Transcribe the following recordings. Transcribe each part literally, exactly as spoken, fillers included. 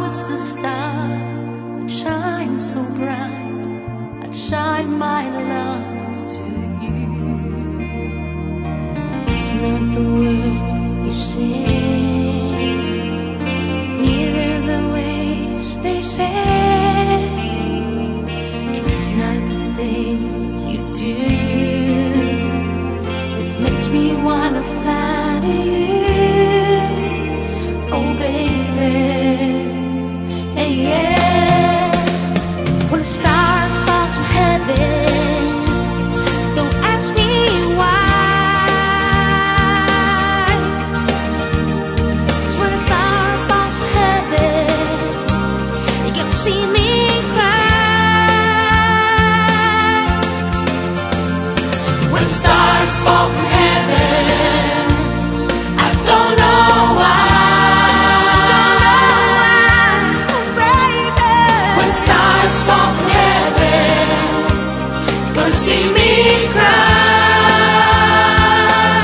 was the star that shines so bright. I'd shine my love to you. It's not the words you say, neither the ways they say. It's not the things you do that makes me wanna fly to you. Oh baby, hey yeah. When a star falls from heaven, don't ask me why. 'Cause when a star falls from heaven, you get to see me cry. When stars fall from heaven, I don't know why. Stars fall from heaven, gonna see me cry.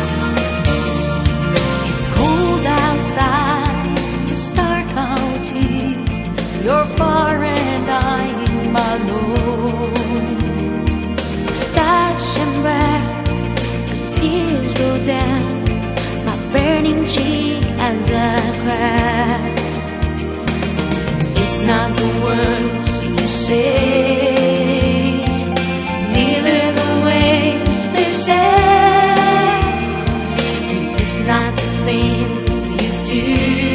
It's cold outside, it's dark out here. You're far and I'm alone. Stash and bright as tears roll down my burning cheek as I cry. It's not the words you say, neither the ways they say. It's not the things you do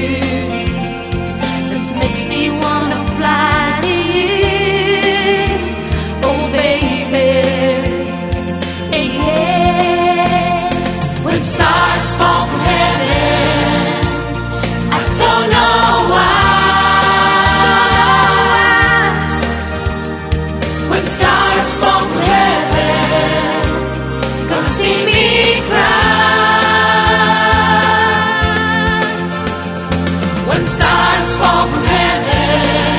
that makes me wanna fly to you. Oh baby, hey yeah. When stars fall from heaven, I don't know why. Stars fall from heaven, come see me cry. When stars fall from heaven,